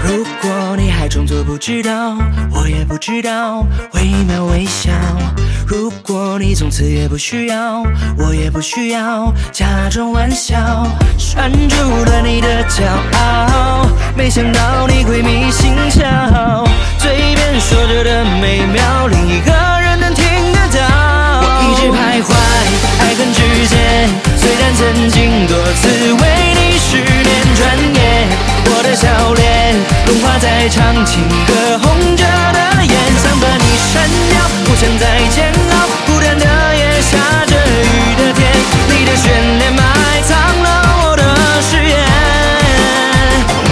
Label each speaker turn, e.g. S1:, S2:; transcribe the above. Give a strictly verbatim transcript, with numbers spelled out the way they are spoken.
S1: 如果你还装作不知道，我也不知道，微妙微笑。如果你从此也不需要，我也不需要假装玩笑，拴住了你的骄傲，没想到你会迷心窍，嘴边说着的美妙，另一个人能